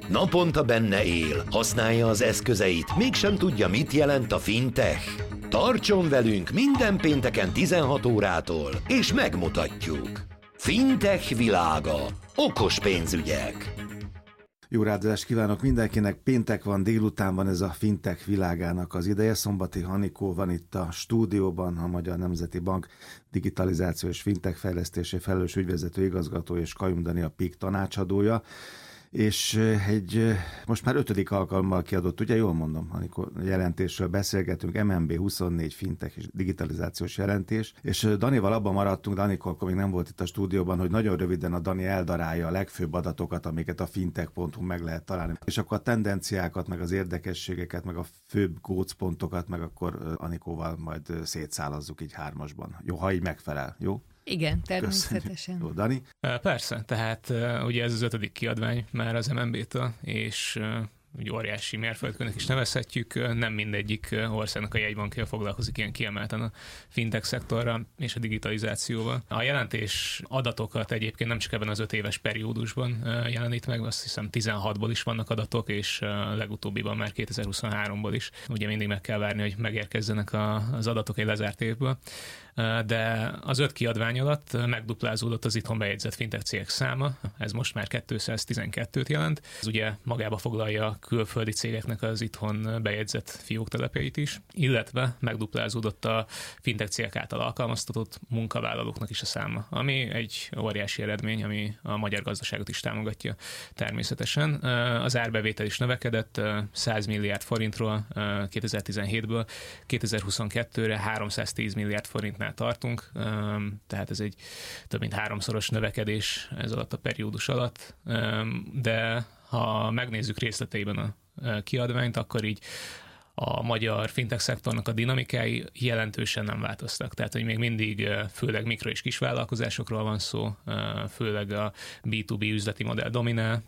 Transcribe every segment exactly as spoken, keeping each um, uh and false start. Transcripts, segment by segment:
Naponta benne él, használja az eszközeit, mégsem tudja, mit jelent a fintech. Tartson velünk minden pénteken tizenhat órától, és megmutatjuk. Fintech világa. Okos pénzügyek. Jó rádiózást kívánok mindenkinek, péntek van, délután van, ez a fintech világának az ideje. Szombati Anikó van itt a stúdióban, a Magyar Nemzeti Bank digitalizáció és fintech fejlesztésé felelős ügyvezető igazgató és Kajum Dani a pé i ká tanácsadója. És egy most már ötödik alkalommal kiadott, ugye jól mondom, amikor jelentésről beszélgetünk, em en bé huszonnégy fintech és digitalizációs jelentés, és Danival abban maradtunk, de Anikó akkor még nem volt itt a stúdióban, hogy nagyon röviden a Dani eldarálja a legfőbb adatokat, amiket a fintech pont hu meg lehet találni. És akkor a tendenciákat, meg az érdekességeket, meg a főbb gócpontokat, meg akkor Anikóval majd szétszálazzuk így hármasban. Jó, ha így megfelel, jó? Igen, természetesen. Jó, Dani? Persze, tehát ugye ez az ötödik kiadvány már az em en bé-től, és ugye óriási mérföldkőnek is nevezhetjük, nem mindegyik országnak a jegybankja foglalkozik ilyen kiemelten a fintech szektorral és a digitalizációval. A jelentés adatokat egyébként nem csak ebben az öt éves periódusban jelenít meg, azt hiszem tizenhatból is vannak adatok, és legutóbbiban már kétezer-huszonháromból is. Ugye mindig meg kell várni, hogy megérkezzenek az adatok egy lezárt évből. De az öt kiadvány alatt megduplázódott az itthon bejegyzett fintech cégek száma, ez most már kétszáztizenkettőt jelent. Ez ugye magába foglalja a külföldi cégeknek az itthon bejegyzett fióktelepeit is, illetve megduplázódott a fintech cégek által alkalmaztatott munkavállalóknak is a száma, ami egy óriási eredmény, ami a magyar gazdaságot is támogatja természetesen. Az árbevétel is növekedett száz milliárd forintról kétezer-tizenhétből kétezer-huszonkettőre háromszáztíz milliárd forintnál tartunk, tehát ez egy több mint háromszoros növekedés ez alatt a periódus alatt, de ha megnézzük részleteiben a kiadványt, akkor így a magyar fintech szektornak a dinamikái jelentősen nem változtak. Tehát, hogy még mindig főleg mikro- és kisvállalkozásokról van szó, főleg a bé kettő bé üzleti modell dominál.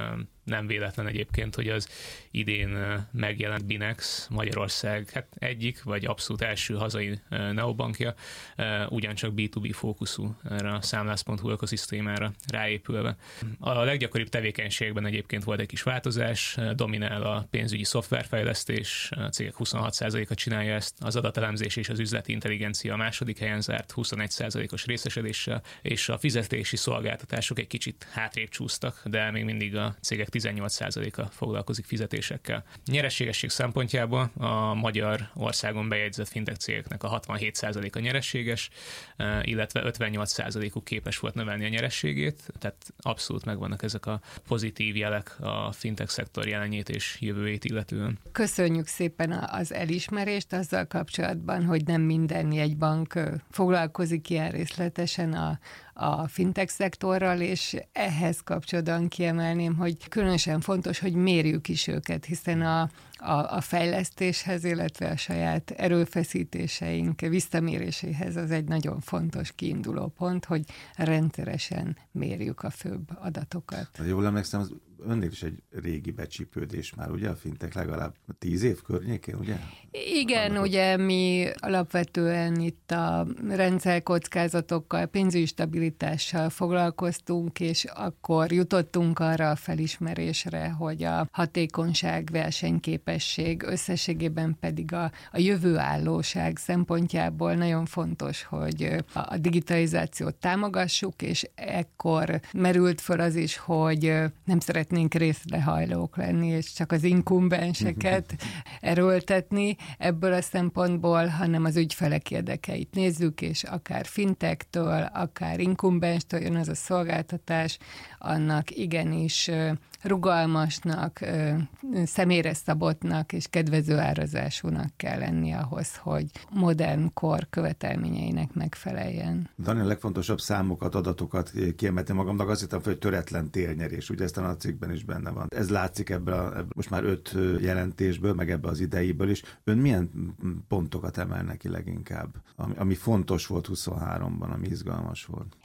Nem véletlen egyébként, hogy az idén megjelent Binex, Magyarország hát egyik, vagy abszolút első hazai neobankja, ugyancsak bé kettő bé fókuszú erre a számlász pont hu ökoszisztémára ráépülve. A leggyakoribb tevékenységben egyébként volt egy kis változás, dominál a pénzügyi szoftverfejlesztés, a cégek huszonhat százaléka csinálja ezt, az adatelemzés és az üzleti intelligencia a második helyen zárt huszonegy százalékos részesedéssel, és a fizetési szolgáltatások egy kicsit hátrébb csúsztak, de még mindig a cégek tizennyolc százaléka foglalkozik fizetésekkel. Nyereségesség szempontjából a magyar országon bejegyzett fintech cégeknek a hatvanhét százaléka nyereséges, illetve ötvennyolc százalékuk képes volt növelni a nyerességét, tehát abszolút megvannak ezek a pozitív jelek a fintech szektor jelenjét és jövőjét illetően. Köszönjük szépen az elismerést azzal kapcsolatban, hogy nem minden jegybank foglalkozik ilyen részletesen a, a fintech szektorral, és ehhez kapcsolatban kiemelném, hogy különösen fontos, hogy mérjük is őket, hiszen a, a, a fejlesztéshez, illetve a saját erőfeszítéseink visszaméréséhez az egy nagyon fontos kiinduló pont, hogy rendszeresen mérjük a főbb adatokat. Jól emlékszem, az önnél is egy régi becsípődés már, ugye? A fintech legalább tíz év környékén, ugye? Igen, Annak ugye mi alapvetően itt a rendszerkockázatokkal, pénzügyi stabilitással foglalkoztunk, és akkor jutottunk arra a felismerésre, hogy a hatékonyság, versenyképesség, összességében pedig a, a jövőállóság szempontjából nagyon fontos, hogy a digitalizációt támogassuk, és ekkor merült föl az is, hogy nem szeretnénk részrehajlók lenni, és csak az inkumbenseket erőltetni ebből a szempontból, hanem az ügyfelek érdekeit nézzük, és akár fintektől, akár inkumbenstől jön az a szolgáltatás, annak igenis rugalmasnak, személyre szabottnak és kedvező árazásúnak kell lenni ahhoz, hogy modern kor követelményeinek megfeleljen. Dani, a legfontosabb számokat, adatokat kiemeltem magamnak, azt hittem, hogy töretlen térnyerés, ugye ezt a cikkben is benne van. Ez látszik ebből, a, ebből most már öt jelentésből, meg ebbe az idejéből is. Ön milyen pontokat emel neki leginkább, ami, ami fontos volt huszonháromban, ami izgalmas volt?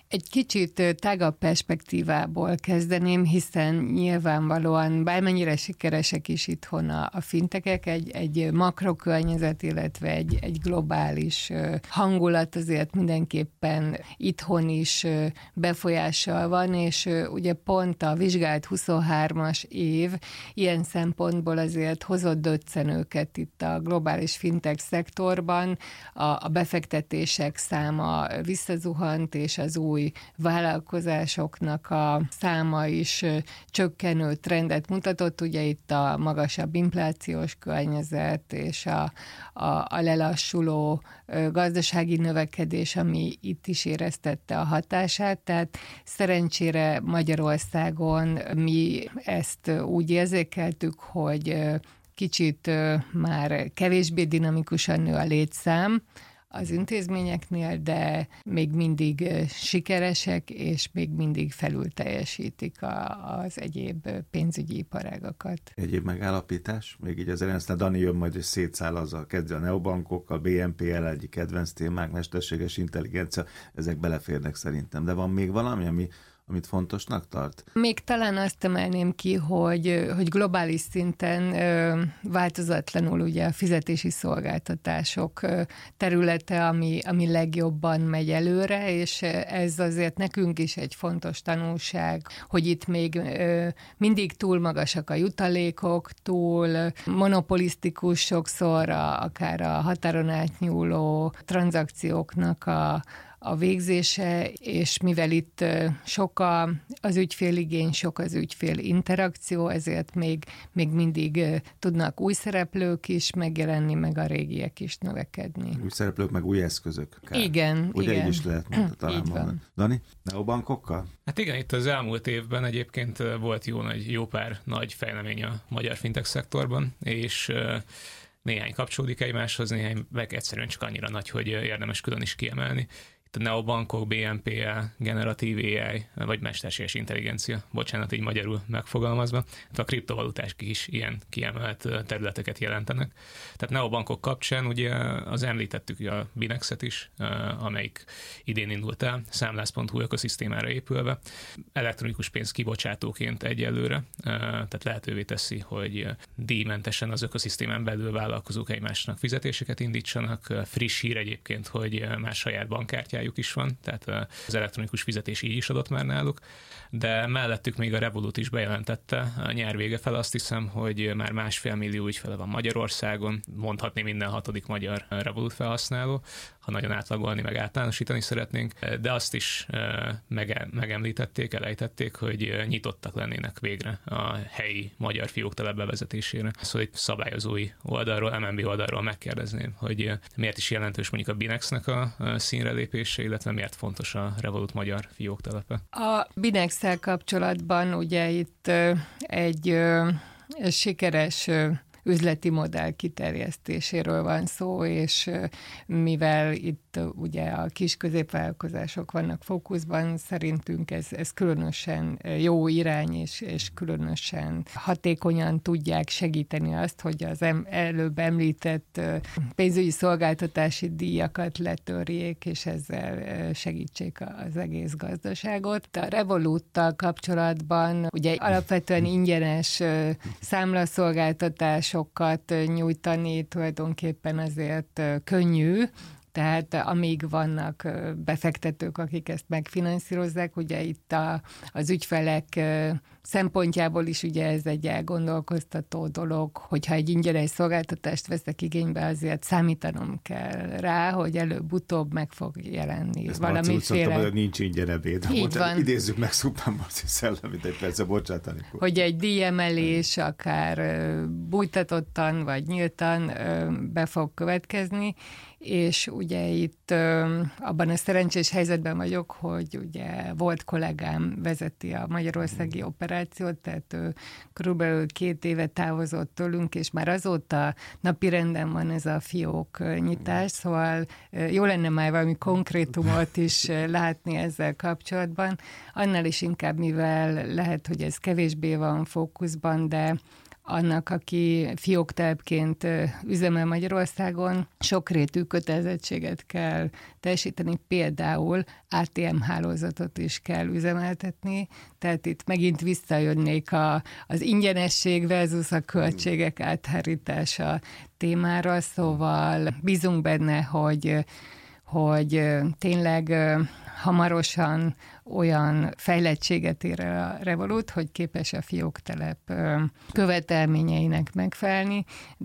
Egy kicsit tágabb perspektívából kezdeném, hiszen nyilvánvalóan bármennyire sikeresek is itthon a, a fintekek, egy, egy makrokörnyezet, illetve egy, egy globális hangulat azért mindenképpen itthon is befolyással van, és ugye pont a vizsgált huszonhármas év ilyen szempontból azért hozott döccenőket itt a globális fintech szektorban, a, a befektetések száma visszazuhant, és az új új vállalkozásoknak a száma is csökkenő trendet mutatott, ugye itt a magasabb inflációs környezet és a, a, a lelassuló gazdasági növekedés, ami itt is éreztette a hatását, tehát szerencsére Magyarországon mi ezt úgy érzékeltük, hogy kicsit már kevésbé dinamikusan nő a létszám az intézményeknél, de még mindig sikeresek, és még mindig felül teljesítik a, az egyéb pénzügyi iparágakat. Egyéb megállapítás? Még így az aztán Dani jön majd, és szétszáll azzal, kezdve a neobankokkal, bé en pé el egyik kedvenc témák, mesterséges intelligencia, ezek beleférnek szerintem. De van még valami, ami amit fontosnak tart? Még talán azt emelném ki, hogy, hogy globális szinten ö, változatlanul ugye a fizetési szolgáltatások ö, területe, ami, ami legjobban megy előre, és ez azért nekünk is egy fontos tanulság, hogy itt még ö, mindig túl magasak a jutalékok, túl monopolisztikus sokszor a, akár a határon átnyúló tranzakcióknak a a végzése, és mivel itt sok a, az ügyféligény, sok az ügyfél interakció, ezért még, még mindig tudnak új szereplők is megjelenni, meg a régiek is növekedni. Új szereplők, meg új eszközök. Kár. Igen, Ugye igen. így is lehet mondani, talán Így van. Dani, neobankokkal? Hát igen, itt az elmúlt évben egyébként volt jó, nagy, jó pár nagy fejlemény a magyar fintech szektorban, és néhány kapcsolódik egymáshoz, néhány meg egyszerűen csak annyira nagy, hogy érdemes külön is kiemelni. Itt a neobankok, bé en pé el, generatív á i, vagy mesterséges intelligencia, bocsánat, így magyarul megfogalmazva. A kriptovaluták is ilyen kiemelt területeket jelentenek. Tehát neobankok kapcsán ugye az említettük a Binexet is, amelyik idén indult el, számlász pont hu ökoszisztémára épülve. Elektronikus pénz kibocsátóként egyelőre, tehát lehetővé teszi, hogy díjmentesen az ökoszisztémán belül vállalkozók egymásnak fizetéseket indítsanak. Friss hír egyébként, hogy már saját bankkártyájuk is van, tehát az elektronikus fizetés így is adott már náluk, de mellettük még a Revolut is bejelentette a nyár vége fel, azt hiszem, hogy már másfél millió ügyfele van Magyarországon, mondhatni minden hatodik magyar Revolut felhasználó, ha nagyon átlagolni, meg általánosítani szeretnénk, de azt is mege- megemlítették, elejtették, hogy nyitottak lennének végre a helyi magyar fióktelep bevezetésére. Szóval itt szabályozói oldalról, em en bé oldalról megkérdezném, hogy miért is jelentős mondjuk a Binexnek a színre lépése, illetve miért fontos a Revolut magyar fióktelepe. A Binex-szel kapcsolatban ugye itt egy sikeres üzleti modell kiterjesztéséről van szó, és mivel itt ugye a kis középvállalkozások vannak fókuszban, szerintünk ez, ez különösen jó irány, és, és különösen hatékonyan tudják segíteni azt, hogy az em, előbb említett pénzügyi szolgáltatási díjakat letörjék, és ezzel segítsék az egész gazdaságot. A Revoluttal kapcsolatban ugye alapvetően ingyenes számlaszolgáltatás sokat nyújtani tulajdonképpen azért könnyű, tehát amíg vannak befektetők, akik ezt megfinanszírozzák, ugye itt a, az ügyfelek szempontjából is ugye ez egy elgondolkoztató dolog, hogyha egy ingyenes szolgáltatást veszek igénybe, azért számítanom kell rá, hogy előbb-utóbb meg fog jelenni ezt valamiféle... Ezt hogy nincs ingyen ebéd. Így van. Idézzük meg Szupán Marci szellemét egy percre, bocsátani. Hogy egy díjemelés akár bújtatottan vagy nyíltan be fog következni, és ugye itt abban a szerencsés helyzetben vagyok, hogy ugye volt kollégám vezeti a magyarországi operációt, tehát ő körülbelül két éve távozott tőlünk, és már azóta napirenden van ez a fiók nyitás, szóval jó lenne már valami konkrétumot is látni ezzel kapcsolatban, annál is inkább, mivel lehet, hogy ez kevésbé van fókuszban, de annak, aki fióktelepként üzemel Magyarországon, sokrétű kötelezettséget kell teljesíteni, például á té em hálózatot is kell üzemeltetni, tehát itt megint visszajönnék a, az ingyenesség versus a költségek áthárítása témára, szóval bízunk benne, hogy, hogy tényleg hamarosan olyan fejlettséget ér el a Revolut, hogy képes a fióktelep követelményeinek megfelelni,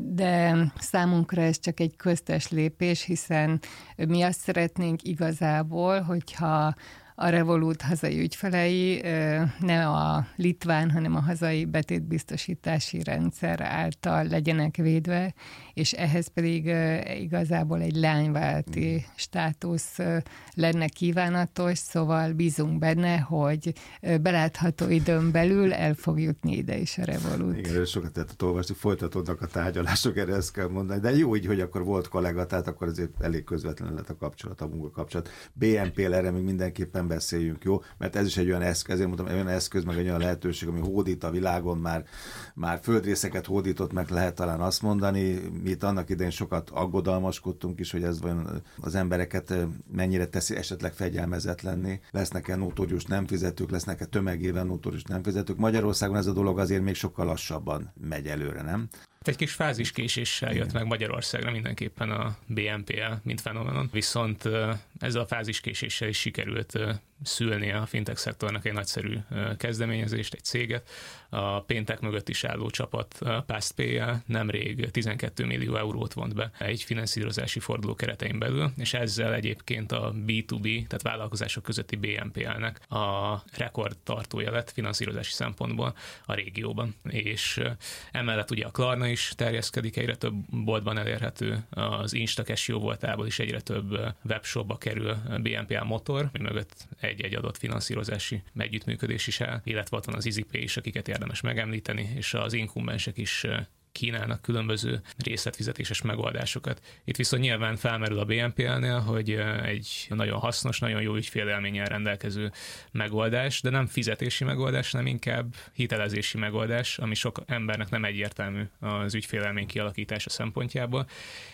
de számunkra ez csak egy köztes lépés, hiszen mi azt szeretnénk igazából, hogyha a Revolut hazai ügyfelei ne a litván, hanem a hazai betétbiztosítási rendszer által legyenek védve, és ehhez pedig igazából egy leányvállalati státusz lenne kívánatos, szóval bízunk benne, hogy belátható időn belül el fog jutni ide is a Revolut. Igen, sokat lehetett olvasni, folytatódnak a tárgyalások, erre ezt kell mondani, de jó így, hogy akkor volt kollega, tehát akkor azért elég közvetlenül lett a kapcsolat, a munkakapcsolat. bé en pé-l erre még mindenképpen beszéljünk, jó? Mert ez is egy olyan eszköz, ezért mondtam, olyan eszköz, meg egy olyan lehetőség, ami hódít a világon, már, már földrészeket hódított, meg lehet talán azt mondani. Mi itt annak idején sokat aggodalmaskodtunk is, hogy ez vajon az embereket mennyire teszi esetleg fegyelmezetlenné. Lesznek-e notórius nem fizetők, lesznek-e tömegében notórius nem fizetők. Magyarországon ez a dolog azért még sokkal lassabban megy előre, nem? Egy kis fáziskéséssel jött meg Magyarországra mindenképpen a bé en pé-el, mint fenomenon, viszont ezzel a fáziskéséssel is sikerült szülnie a fintech szektornak egy nagyszerű kezdeményezést, egy céget. A péntek mögött is álló csapat FastPay-jel nemrég tizenkét millió eurót vont be egy finanszírozási forduló keretein belül, és ezzel egyébként a bé kettő bé, tehát vállalkozások közötti bé en pé-elnek a rekordtartója lett finanszírozási szempontból a régióban. És emellett ugye a Klarna is terjeszkedik, egyre több boltban elérhető, az Instacash jó voltából is egyre több webshopba kerül bé en pé-el motor, ami mögött egy-egy adott finanszírozási együttműködés is áll, illetve ott van az EasyPay is, akiket érdemes megemlíteni, és az inkumbensek is kínálnak különböző részletfizetéses megoldásokat. Itt viszont nyilván felmerül a bé en pé-nél, hogy egy nagyon hasznos, nagyon jó ügyfélélménnyel rendelkező megoldás, de nem fizetési megoldás, hanem inkább hitelezési megoldás, ami sok embernek nem egyértelmű az ügyfélélmény kialakítása szempontjából,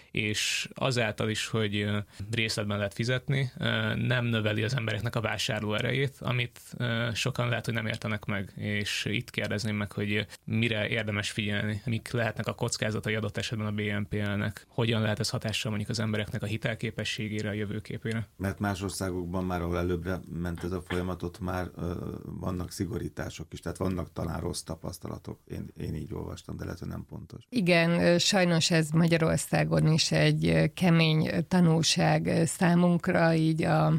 és azáltal is, hogy részletben lehet fizetni, nem növeli az embereknek a vásárló erejét, amit sokan lehet, hogy nem értenek meg, és itt kérdezném meg, hogy mire érdemes figyelni, mik lehetnek a kockázatai adott esetben a bé en pé-nek, hogyan lehet ez hatással mondjuk az embereknek a hitelképességére, a jövőképére. Mert más országokban már, ahol előbbre ment ez a folyamatot, már uh, vannak szigorítások is, tehát vannak talán rossz tapasztalatok. Én, én így olvastam, de lehet, hogy nem pontos. Igen, sajnos ez Magyarországon is egy kemény tanulság számunkra, így a,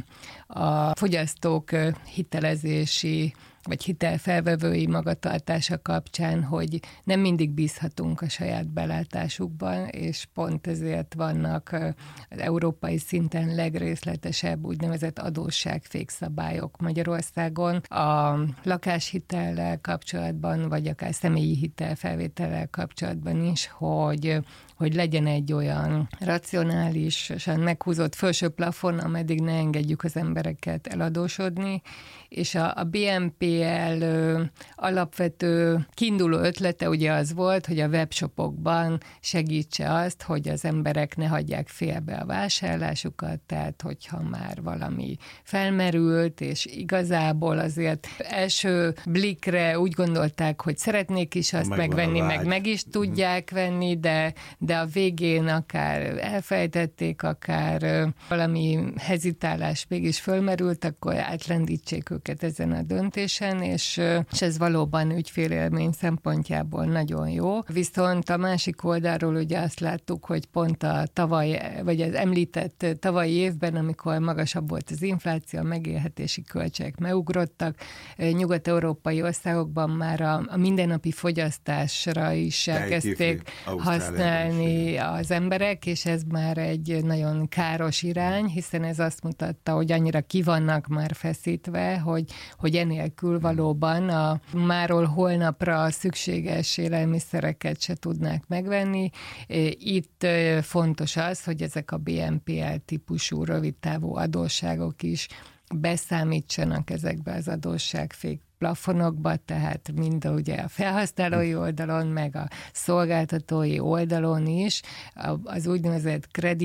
a fogyasztók hitelezési vagy hitelfelvevői magatartása kapcsán, hogy nem mindig bízhatunk a saját belátásukban, és pont ezért vannak az európai szinten legrészletesebb úgynevezett adósságfékszabályok Magyarországon. A lakáshitellel kapcsolatban, vagy akár személyi hitelfelvétellel kapcsolatban is, hogy hogy legyen egy olyan racionálisan meghúzott felső plafon, ameddig ne engedjük az embereket eladósodni, és a, a bé en pé-el ö, alapvető kiinduló ötlete ugye az volt, hogy a webshopokban segítse azt, hogy az emberek ne hagyják félbe a vásárlásukat, tehát hogyha már valami felmerült, és igazából azért első blikre úgy gondolták, hogy szeretnék is azt megvenni, meg meg is tudják venni, de de a végén akár elfelejtették, akár valami hezitálás mégis fölmerült, akkor átrendítsék őket ezen a döntésen, és, és ez valóban ügyfélélmény szempontjából nagyon jó. Viszont a másik oldalról ugye azt láttuk, hogy pont a tavaly, vagy az említett tavalyi évben, amikor magasabb volt az infláció, a megélhetési költségek megugrottak, nyugat-európai országokban már a, a mindennapi fogyasztásra is elkezdték használni az emberek, és ez már egy nagyon káros irány, hiszen ez azt mutatta, hogy annyira ki vannak már feszítve, hogy, hogy enélkül valóban a máról holnapra szükséges élelmiszereket se tudnák megvenni. Itt fontos az, hogy ezek a bé en pé-el típusú rövidtávú adósságok is beszámítsanak ezekbe az adósságfék plafonokba, tehát mind ugye a felhasználói oldalon, meg a szolgáltatói oldalon is az úgynevezett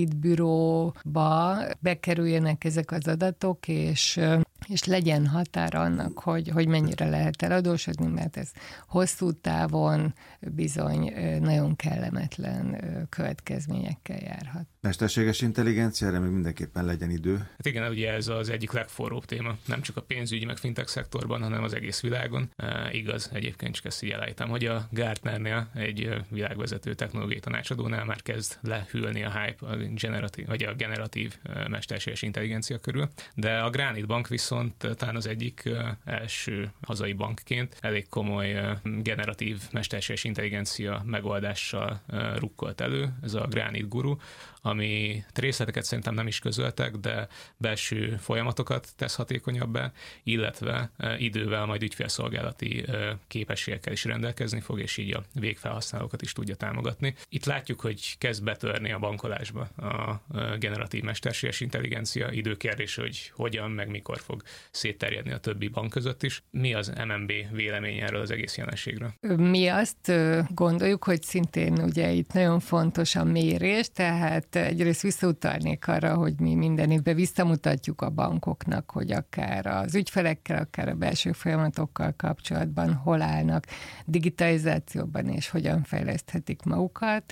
kreditbüróba bekerüljenek ezek az adatok, és és legyen határa annak, hogy, hogy mennyire lehet eladósodni, mert ez hosszú távon bizony nagyon kellemetlen következményekkel járhat. Mesterséges intelligenciára még mindenképpen legyen idő. Hát igen, ugye ez az egyik legforróbb téma, nem csak a pénzügyi, meg fintech szektorban, hanem az egész világon. E, igaz, egyébként csak ezt így elállítom, hogy a Gartnernél, egy világvezető technológiai tanácsadónál már kezd lehűlni a hype a generatív, vagy a generatív mesterséges intelligencia körül, de a Granite Bank viszont talán az egyik első hazai bankként elég komoly generatív mesterséges intelligencia megoldással rukkolt elő, ez a Granite Guru, ami részleteket szerintem nem is közöltek, de belső folyamatokat tesz hatékonyabbá, illetve idővel majd ügyfélszolgálati képességekkel is rendelkezni fog, és így a végfelhasználókat is tudja támogatni. Itt látjuk, hogy kezd betörni a bankolásba a generatív mesterséges intelligencia, időkérdés, hogy hogyan, meg mikor fog szétterjedni a többi bank között is. Mi az em en bé vélemény erről az egész jelenségről? Mi azt gondoljuk, hogy szintén ugye itt nagyon fontos a mérés, tehát egyrészt visszautalnék arra, hogy mi minden évben visszamutatjuk a bankoknak, hogy akár az ügyfelekkel, akár a belső folyamatokkal kapcsolatban hol állnak digitalizációban, és hogyan fejleszthetik magukat,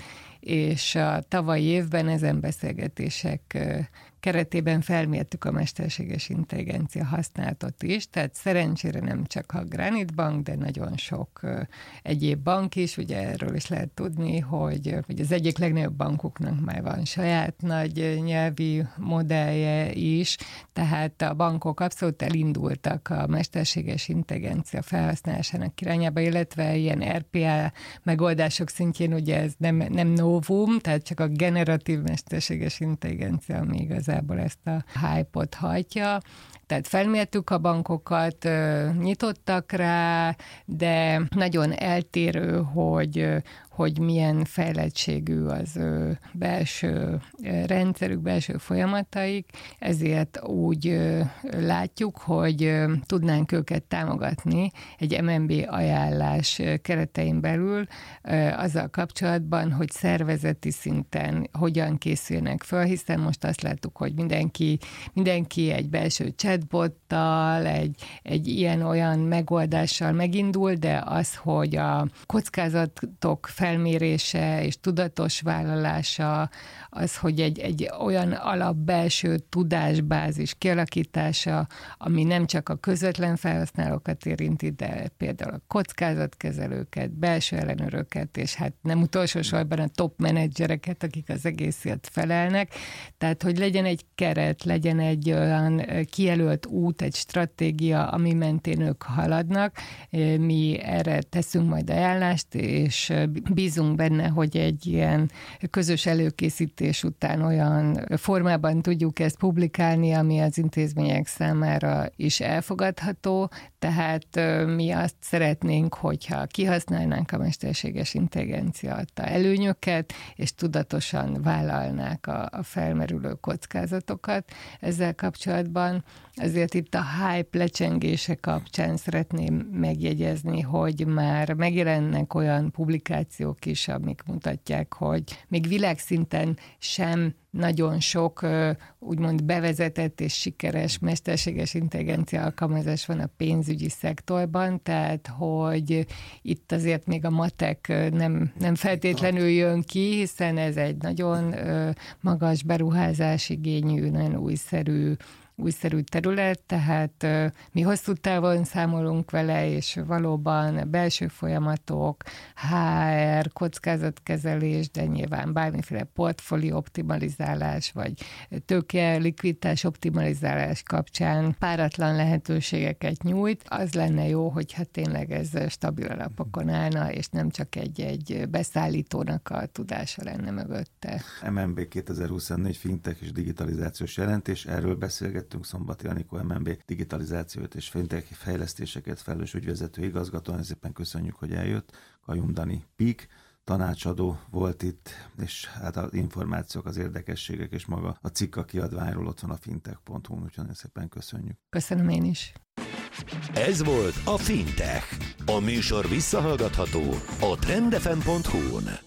és a tavalyi évben ezen beszélgetések keretében felmértük a mesterséges intelligencia használatot is, tehát szerencsére nem csak a Granite Bank, de nagyon sok egyéb bank is, ugye erről is lehet tudni, hogy, hogy az egyik legnagyobb bankoknak már van saját nagy nyelvi modellje is, tehát a bankok abszolút elindultak a mesterséges intelligencia felhasználásának irányába, illetve ilyen er pé á megoldások szintjén ugye ez nem, nem novum, tehát csak a generatív mesterséges intelligencia, ami igazából ezt a hype-ot hajtja. Tehát felmértük a bankokat, nyitottak rá, de nagyon eltérő, hogy, hogy milyen fejlettségű az belső rendszerük, belső folyamataik, ezért úgy látjuk, hogy tudnánk őket támogatni egy em en bé ajánlás keretein belül azzal kapcsolatban, hogy szervezeti szinten hogyan készülnek föl, hiszen most azt láttuk, hogy mindenki, mindenki egy belső chatbottal, egy, egy ilyen-olyan megoldással megindul, de az, hogy a kockázatok felmérése és tudatos vállalása, az, hogy egy, egy olyan alapbelső tudásbázis kialakítása, ami nem csak a közvetlen felhasználókat érinti, de például a kockázatkezelőket, belső ellenőröket, és hát nem utolsó sorban a top menedzsereket, akik az egészért felelnek. Tehát, hogy legyen egy keret, legyen egy olyan kijelölt út, egy stratégia, ami mentén ők haladnak. Mi erre teszünk majd ajánlást, és bízunk benne, hogy egy ilyen közös előkészítés után olyan formában tudjuk ezt publikálni, ami az intézmények számára is elfogadható, tehát mi azt szeretnénk, hogyha kihasználnánk a mesterséges intelligencia adta előnyöket, és tudatosan vállalnák a, a felmerülő kockázatokat ezzel kapcsolatban. Azért itt a hype lecsengése kapcsán szeretném megjegyezni, hogy már megjelennek olyan publikációk is, amik mutatják, hogy még világszinten sem nagyon sok úgymond bevezetett és sikeres mesterséges intelligencia alkalmazás van a pénzügyi szektorban, tehát hogy itt azért még a matek nem, nem feltétlenül jön ki, hiszen ez egy nagyon magas beruházás igényű, nagyon újszerű újszerű terület, tehát mi hosszú távon számolunk vele, és valóban belső folyamatok, há er, kockázatkezelés, de nyilván bármiféle portfólió optimalizálás, vagy tőke likviditás optimalizálás kapcsán páratlan lehetőségeket nyújt. Az lenne jó, hogyha tényleg ez stabil alapokon állna, és nem csak egy-egy beszállítónak a tudása lenne mögötte. em en bé kétezer-huszonnégy fintech és digitalizációs jelentés, erről beszélgettünk Szombati Anikó, em en bé digitalizációt és fintech fejlesztéseket felelős ügyvezető igazgató. Nagyon szépen köszönjük, hogy eljött. Kajum Dani Pík, tanácsadó volt itt, és hát az információk, az érdekességek és maga a cikk a kiadványról ott van a fintech pont hu-n, úgyhogy szépen köszönjük. Köszönöm én is. Ez volt a Fintech. A műsor visszahallgatható a trend f m pont hu-n.